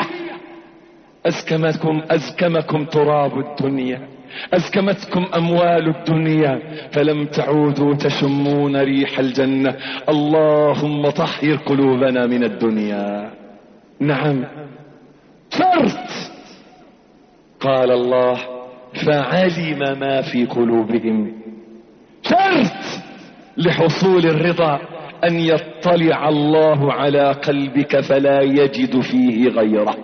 أزكمتكم أزكمكم تراب الدنيا، أزكمتكم أموال الدنيا، فلم تعودوا تشمون ريح الجنة. اللهم طهر قلوبنا من الدنيا. نعم شرط. قال الله فعلم ما في قلوبهم. شرط لحصول الرضا أن يطلع الله على قلبك فلا يجد فيه غيره،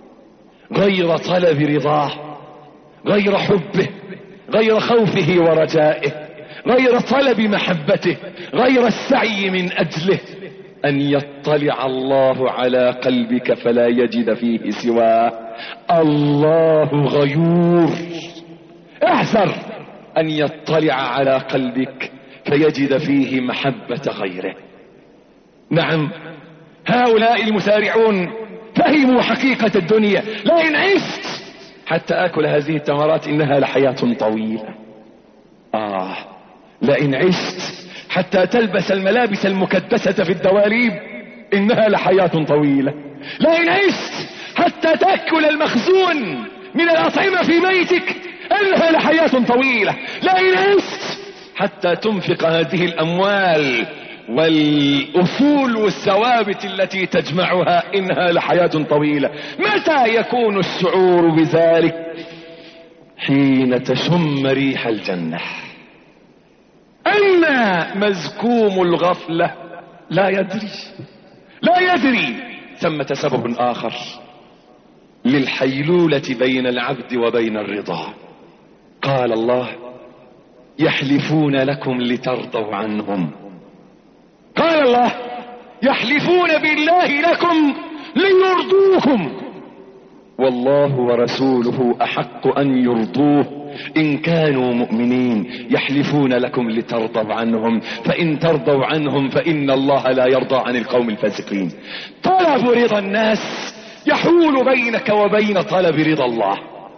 غير طلب رضاه، غير حبه، غير خوفه ورجائه، غير طلب محبته، غير السعي من أجله. أن يطلع الله على قلبك فلا يجد فيه سواه. الله غيور، احذر أن يطلع على قلبك فيجد فيه محبة غيره. نعم هؤلاء المسارعون فهموا حقيقة الدنيا. لئن عشت حتى أكل هذه التمرات إنها لحياة طويلة. آه لئن عشت حتى تلبس الملابس المكدسة في الدواليب إنها لحياة طويلة. لئن عشت حتى تأكل المخزون من الأطعمة في بيتك انها لحياة طويلة، لا ينست حتى تنفق هذه الاموال والاصول والثوابت التي تجمعها، انها لحياة طويلة. متى يكون الشعور بذلك؟ حين تشم ريح الجنة. اما مزكوم الغفلة لا يدري لا يدري ثمة سبب اخر للحيلولة بين العبد وبين الرضا. قال الله: يحلفون لكم لترضوا عنهم. قال الله: يحلفون بالله لكم ليرضوكم، والله ورسوله احق ان يرضوه ان كانوا مؤمنين. يحلفون لكم لترضوا عنهم، فان ترضوا عنهم فان الله لا يرضى عن القوم الفاسقين. طلب رضا الناس يحول بينك وبين طلب رضا الله.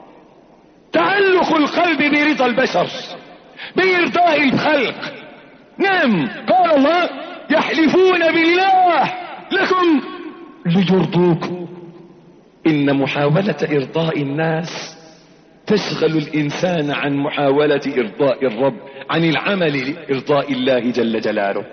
تعلق القلب برضا البشر، بإرضاء الخلق. نعم، قال الله: يحلفون بالله لكم ليرضوكم. إن محاولة إرضاء الناس تشغل الإنسان عن محاولة إرضاء الرب، عن العمل لإرضاء الله جل جلاله.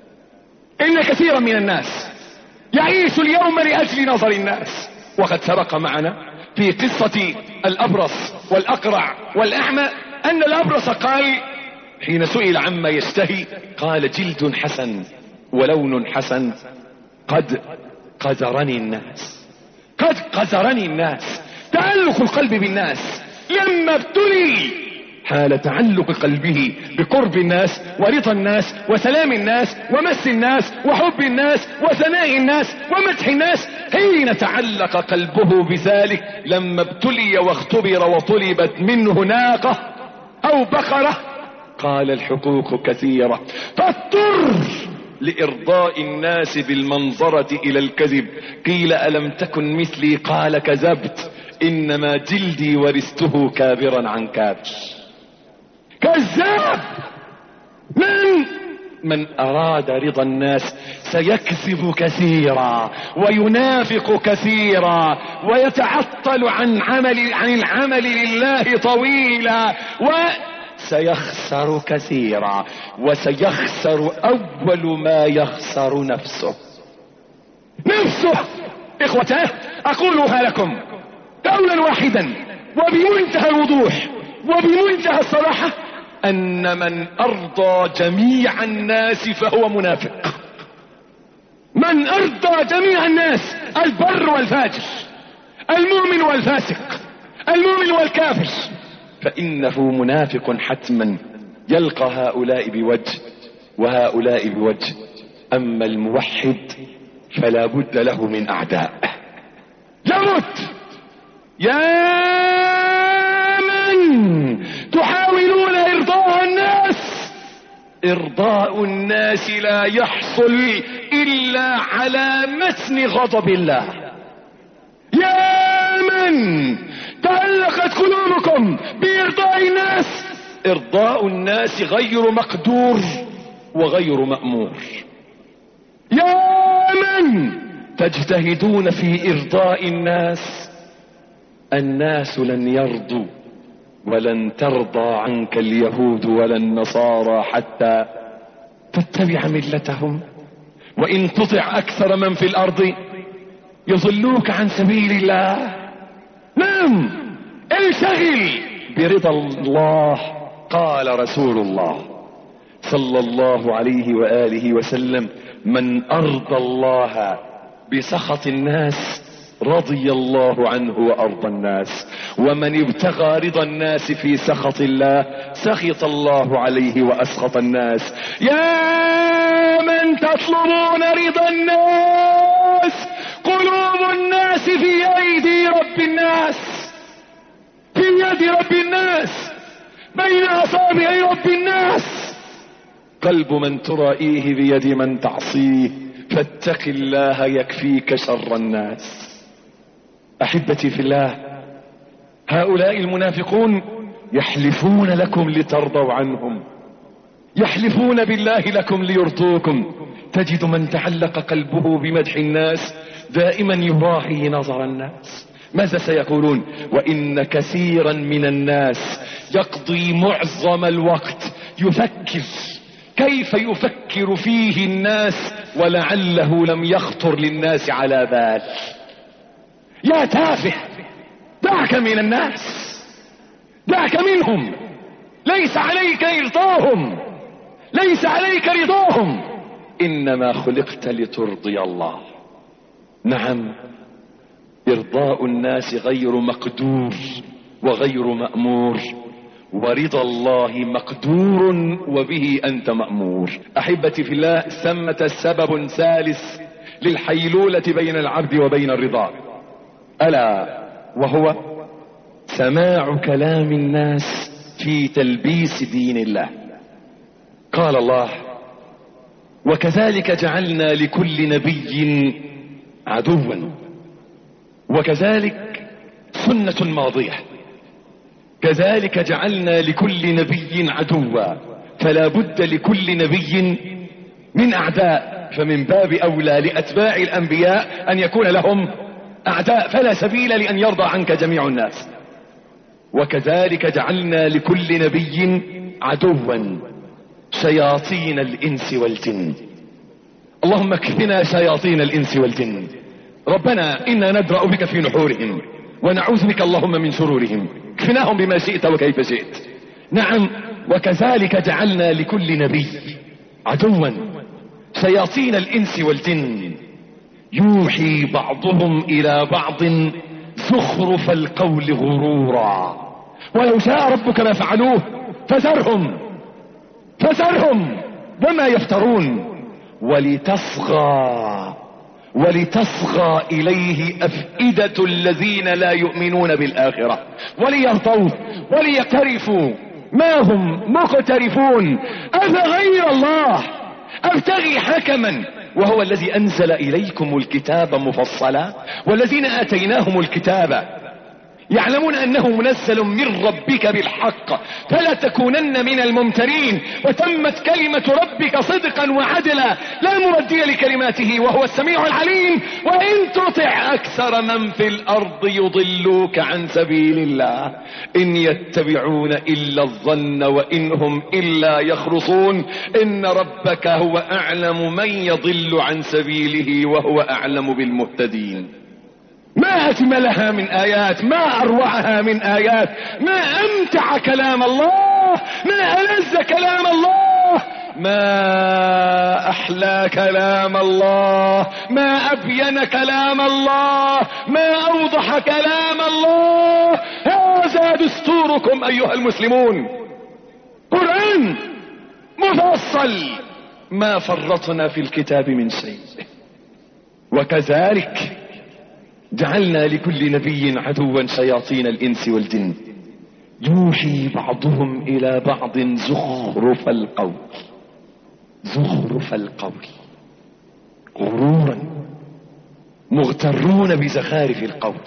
إن كثيرا من الناس يعيش اليوم لأجل نظر الناس، وقد سبق معنا في قصة الأبرص والأقرع والأعمى أن الأبرص قال حين سئل عما يشتهي، قال: جلد حسن ولون حسن، قد قذرني الناس، قد قذرني الناس. تعلق القلب بالناس لما ابتلي، حال تعلق قلبه بقرب الناس ورضا الناس وسلام الناس ومس الناس وحب الناس وثناء الناس ومدح الناس، حين تعلق قلبه بذلك لما ابتلي واختبر وطلبت منه ناقة او بقرة، قال: الحقوق كثيرة، فاضطر لإرضاء الناس بالمنظرة إلى الكذب. قيل: ألم تكن مثلي؟ قال: كذبت، إنما جلدي ورثته كابرا عن كابر. كذاب. من من أراد رضا الناس سيكذب كثيرا وينافق كثيرا ويتعطل عن عمل عن العمل لله طويلا، وسيخسر كثيرا، وسيخسر أول ما يخسر نفسه. نفسه إخوته، أقولها لكم قولا واحدا وبمنتهى الوضوح وبمنتهى الصراحة، أن من أرضى جميع الناس فهو منافق. من أرضى جميع الناس، البر والفاجر، المؤمن والفاسق، المؤمن والكافر، فإنه منافق حتما. يلقى هؤلاء بوجه وهؤلاء بوجه، أما الموحد فلا بد له من أعداء. يمت يا من تحاولون إرضاء الناس. إرضاء الناس لا يحصل إلا على متن غضب الله. يا من تعلقت قلوبكم بإرضاء الناس، إرضاء الناس غير مقدور وغير مأمور. يا من تجتهدون في إرضاء الناس، الناس لن يرضوا، ولن ترضى عنك اليهود ولا النصارى حتى تتبع ملتهم. وإن تطع أكثر من في الأرض يضلوك عن سبيل الله. نعم، انشغل برضا الله. قال رسول الله صلى الله عليه وآله وسلم: من أرضى الله بسخط الناس رضي الله عنه وأرضى الناس، ومن ابتغى رضا الناس في سخط الله سخط الله عليه وأسخط الناس. يا من تطلبون رضا الناس، قلوب الناس في أيدي رب الناس، في يد رب الناس، بين أصابع رب الناس. قلب من ترائيه بيد من تعصيه، فاتق الله يكفيك شر الناس. أحبتي في الله، هؤلاء المنافقون يحلفون لكم لترضوا عنهم، يحلفون بالله لكم ليرضوكم. تجد من تعلق قلبه بمدح الناس دائما يراعي نظر الناس، ماذا سيقولون؟ وإن كثيرا من الناس يقضي معظم الوقت يفكر كيف يفكر فيه الناس ولعله لم يخطر للناس على بال. يا تافه، دعك من الناس، دعك منهم، ليس عليك إرضاهم، ليس عليك رضاهم، إنما خلقت لترضي الله. نعم، إرضاء الناس غير مقدور وغير مأمور، ورضا الله مقدور وبه أنت مأمور. أحبتي في الله، ثمة سبب ثالث للحيلولة بين العبد وبين الرضا، ألا وهو سماع كلام الناس في تلبيس دين الله. قال الله: وكذلك جعلنا لكل نبي عدوا. وكذلك سنة ماضية، كذلك جعلنا لكل نبي عدوا، فلا بد لكل نبي من أعداء، فمن باب أولى لأتباع الأنبياء أن يكون لهم أعداء، فلا سبيل لأن يرضى عنك جميع الناس. وكذلك جعلنا لكل نبي عدوا شياطين الإنس والجن. اللهم اكفنا شياطين الإنس والجن. ربنا إنا ندرأ بك في نحورهم ونعوذ بك اللهم من شرورهم، اكفناهم بما شئت وكيف شئت. نعم، وكذلك جعلنا لكل نبي عدوا شياطين الإنس والجن يوحي بعضهم إلى بعض زخرف القول غرورا، ولو شاء ربك ما فعلوه فذرهم فذرهم وما يفترون، ولتصغى ولتصغى إليه أفئدة الذين لا يؤمنون بالآخرة وليرضوا وليقترفوا ما هم مقترفون. أفغير الله أبتغي حكما وهو الذي أنزل إليكم الكتاب مفصلا، والذين آتيناهم الكتاب يعلمون أنه منزل من ربك بالحق فلا تكونن من الممترين، وتمت كلمة ربك صدقا وعدلا لا مردي لكلماته وهو السميع العليم. وإن تطع أكثر من في الأرض يضلوك عن سبيل الله إن يتبعون إلا الظن وإن هم إلا يخرصون. إن ربك هو أعلم من يضل عن سبيله وهو أعلم بالمهتدين. ما أجملها من آيات، ما أروعها من آيات، ما أمتع كلام الله، ما ألذ كلام الله، ما أحلى كلام الله، ما أبين كلام الله، ما أوضح كلام الله. هذا دستوركم أيها المسلمون، قرآن مفصل ما فرطنا في الكتاب من شيء. وكذلك جعلنا لكل نبي عدوا شياطين الإنس والجن يوحي بعضهم إلى بعض زخرف القول زخرف القول غرورا، مغترون بزخارف القول.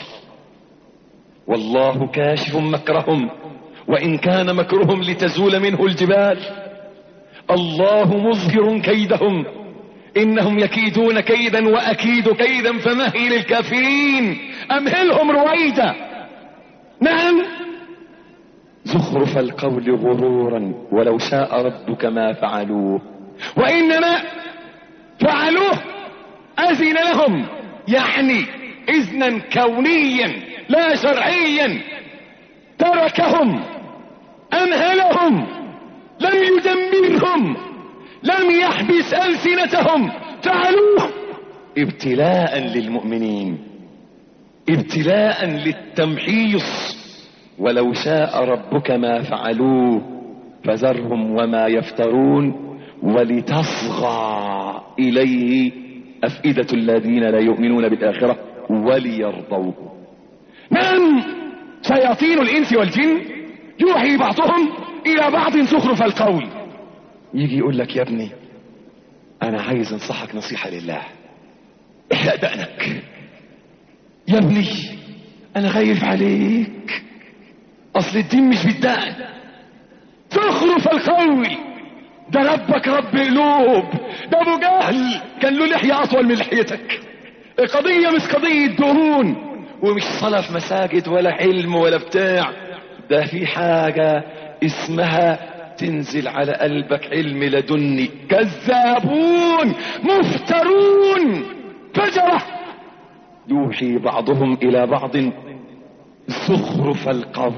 والله كاشف مكرهم وإن كان مكرهم لتزول منه الجبال. الله مظهر كيدهم إنهم يكيدون كيدا وأكيد كيدا فمهل الكافرين أمهلهم رويدا. نعم، زخرف القول غرورا ولو شاء ربك ما فعلوه، وإنما فعلوه أذن لهم، يعني إذنا كونيا لا شرعيا. تركهم، أمهلهم، لم يدمرهم، لم يحبس ألسنتهم، فعلوه ابتلاء للمؤمنين، ابتلاء للتمحيص. ولو شاء ربك ما فعلوه فذرهم وما يفترون ولتصغى إليه أفئدة الذين لا يؤمنون بالآخرة وليرضوه. نعم، شياطين الإنس والجن يوحي بعضهم إلى بعض زخرف القول. يجي يقول لك يا ابني أنا عايز أنصحك نصيحة لله، احلق دقنك. يا ابني أنا خايف عليك، أصل الدين مش بالدقن. زخرف القول. ده ربك رب قلوب، ده أبو جهل كان له لحية أطول من لحيتك. القضية مش قضية دهون ومش صلاة في مساجد ولا علم ولا بتاع، ده في حاجة اسمها تنزل على قلبك علم لدني. كذابون مفترون فجرة يوحي بعضهم الى بعض زخرف القول.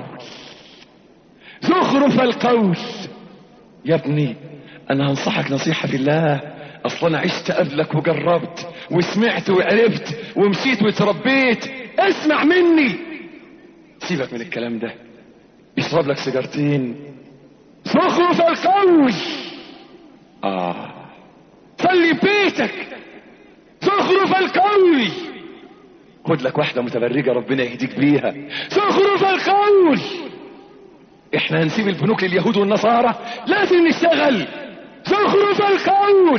زخرف القول. يا ابني انا هنصحك نصيحة في الله، اصلا عشت قبلك وجربت وسمعت وعرفت ومشيت وتربيت، اسمع مني. سيبك من الكلام ده، اشرب لك سيجارتين. زخرف القول. اه صلي بيتك. زخرف القول. خد لك واحدة متبرجة ربنا يهديك بيها. زخرف القول. احنا هنسيب البنوك لليهود والنصارى، لازم نشتغل. زخرف القول.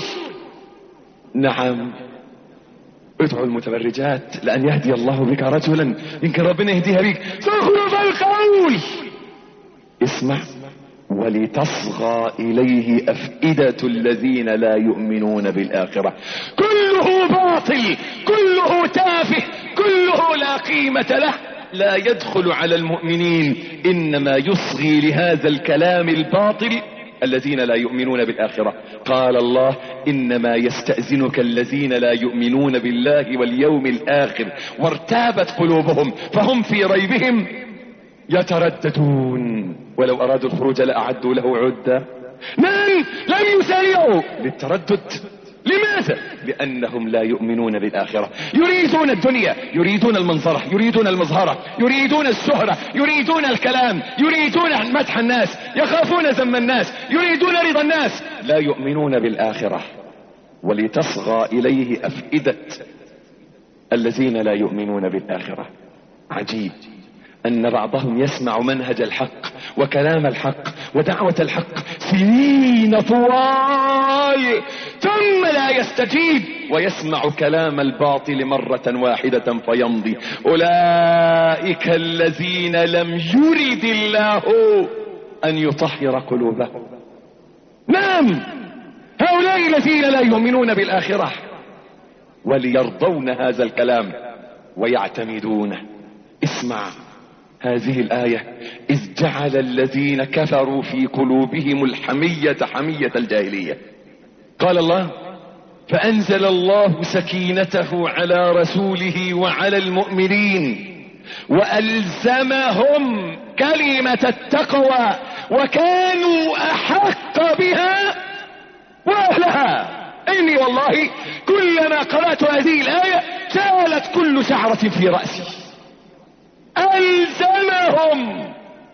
نعم ادعوا المتبرجات لان يهدي الله بك رجلا يمكن ربنا يهديها بك. زخرف القول. اسمع. ولتصغى اليه افئدة الذين لا يؤمنون بالاخرة. كله باطل، كله تافه، كله لا قيمة له، لا يدخل على المؤمنين، انما يصغي لهذا الكلام الباطل الذين لا يؤمنون بالاخرة. قال الله انما يستأذنك الذين لا يؤمنون بالله واليوم الاخر وارتابت قلوبهم فهم في ريبهم يترددون ولو ارادوا الخروج لاعدوا له عدة. من لم يسارعوا للتردد. لماذا؟ لانهم لا يؤمنون بالاخرة، يريدون الدنيا، يريدون المنظرة، يريدون المظهرة، يريدون الشهرة، يريدون الكلام، يريدون مدح الناس، يخافون ذم الناس، يريدون رضا الناس، لا يؤمنون بالاخرة. ولتصغى اليه افئدة الذين لا يؤمنون بالاخرة. عجيب ان بعضهم يسمع منهج الحق وكلام الحق ودعوة الحق سنين طوال ثم لا يستجيب، ويسمع كلام الباطل مرة واحدة فيمضي. اولئك الذين لم يرد الله ان يطهر قلوبهم. نعم هؤلاء الذين لا يؤمنون بالاخرة وليرضون هذا الكلام ويعتمدونه. اسمع هذه الآية. إذ جعل الذين كفروا في قلوبهم الحمية حمية الجاهلية. قال الله فأنزل الله سكينته على رسوله وعلى المؤمنين وألزمهم كلمة التقوى وكانوا أحق بها وأهلها. إني والله كلما قرأت هذه الآية سالت كل شعرة في رأسي. ألزمهم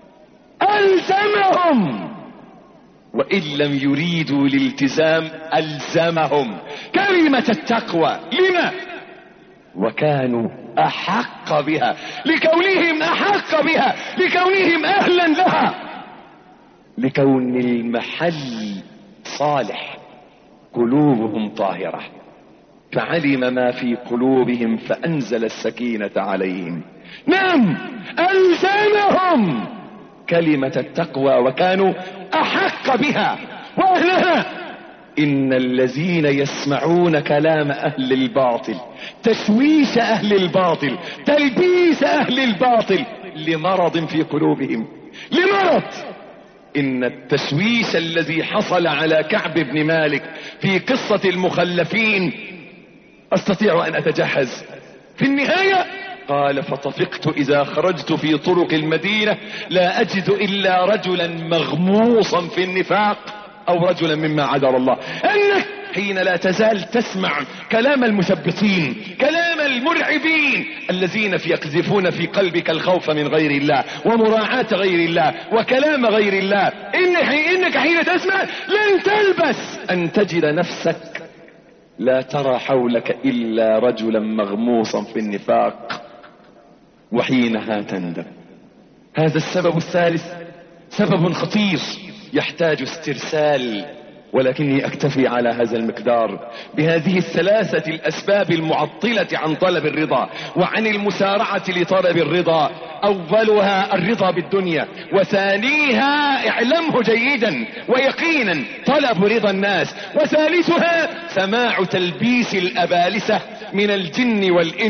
ألزمهم وإن لم يريدوا الالتزام ألزمهم كلمة التقوى. لما؟ وكانوا أحق بها، لكونهم أحق بها، لكونهم أهلا لها، لكون المحل صالح، قلوبهم طاهرة، فعلم ما في قلوبهم فأنزل السكينة عليهم. نعم ألزمهم كلمة التقوى وكانوا أحق بها وأهلها. إن الذين يسمعون كلام أهل الباطل، تشويش أهل الباطل، تلبيس أهل الباطل لمرض في قلوبهم، لمرض. إن التشويش الذي حصل على كعب بن مالك في قصة المخلفين أستطيع أن أتجهز في النهاية. قال فطفقت إذا خرجت في طرق المدينة لا أجد إلا رجلا مغموصا في النفاق أو رجلا مما عذر الله. أنك حين لا تزال تسمع كلام المثبطين، كلام المرعبين الذين يقذفون في قلبك الخوف من غير الله ومراعاة غير الله وكلام غير الله، إنك حين تسمع لن تلبس أن تجد نفسك لا ترى حولك إلا رجلا مغموصا في النفاق، وحينها تندم. هذا السبب الثالث سبب خطير يحتاج استرسال، ولكني اكتفي على هذا المقدار بهذه الثلاثة الاسباب المعطلة عن طلب الرضا وعن المسارعة لطلب الرضا. اولها الرضا بالدنيا، وثانيها اعلمه جيدا ويقينا طلب رضا الناس، وثالثها سماع تلبيس الابالسة من الجن والانس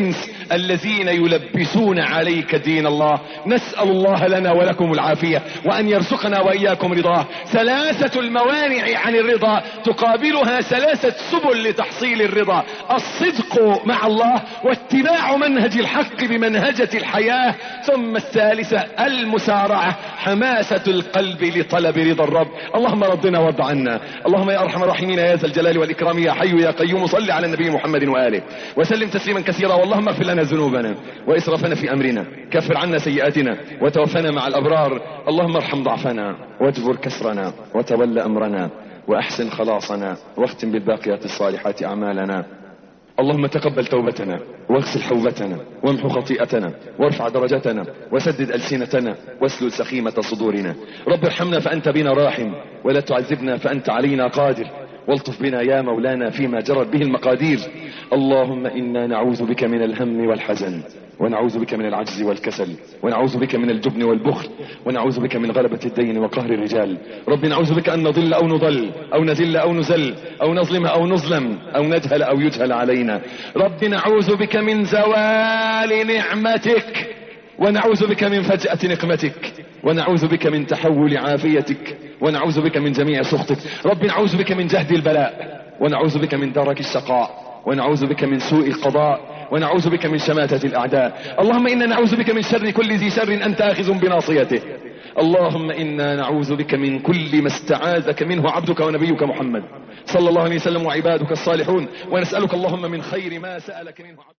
الذين يلبسون عليك دين الله. نسأل الله لنا ولكم العافية، وأن يرزقنا وإياكم رضاه. ثلاثة الموانع عن الرضا تقابلها ثلاثة سبل لتحصيل الرضا: الصدق مع الله، واتباع منهج الحق بمنهجة الحياة، ثم الثالثة المسارعة، حماسة القلب لطلب رضا الرب. اللهم رضنا وارض عنا. اللهم يا أرحم الراحمين يا ذا الجلال والإكرام يا حي يا قيوم، صل على النبي محمد وآله وسلم تسليما كثيرا. واللهم اغفر لنا ذنوبنا وإسرافنا في أمرنا، كفر عنا سيئاتنا وتوفنا مع الأبرار. اللهم ارحم ضعفنا واجبر كسرنا وتول أمرنا وأحسن خلاصنا، واختم بالباقيات الصالحات أعمالنا. اللهم تقبل توبتنا واغسل حوبتنا وامحو خطيئتنا وارفع درجتنا وسدد ألسنتنا واسلل سخيمة صدورنا. رب ارحمنا فأنت بنا راحم، ولا تعذبنا فأنت علينا قادر، والطف بنا يا مولانا فيما جرت به المقادير. اللهم إنا نعوذ بك من الهم والحزن، ونعوذ بك من العجز والكسل، ونعوذ بك من الجبن والبخل، ونعوذ بك من غلبة الدين وقهر الرجال. رب نعوذ بك أن نضل أو نضل أو نذل أو نزل أو نظلم أو نظلم أو نجهل أو يجهل علينا. رب نعوذ بك من زوال نعمتك، ونعوذ بك من فجأة نقمتك، ونعوذ بك من تحول عافيتك، ونعوذ بك من جميع سخطك. رب نعوذ بك من جهد البلاء، ونعوذ بك من درك الشقاء، ونعوذ بك من سوء القضاء، ونعوذ بك من شماتة الأعداء. اللهم إنا نعوذ بك من شر كل ذي شر أنت آخذ بناصيته. اللهم إنا نعوذ بك من كل ما استعاذك منه عبدك ونبيك محمد صلى الله عليه وسلم وعبادك الصالحون، ونسألك اللهم من خير ما سألك منه عبدك.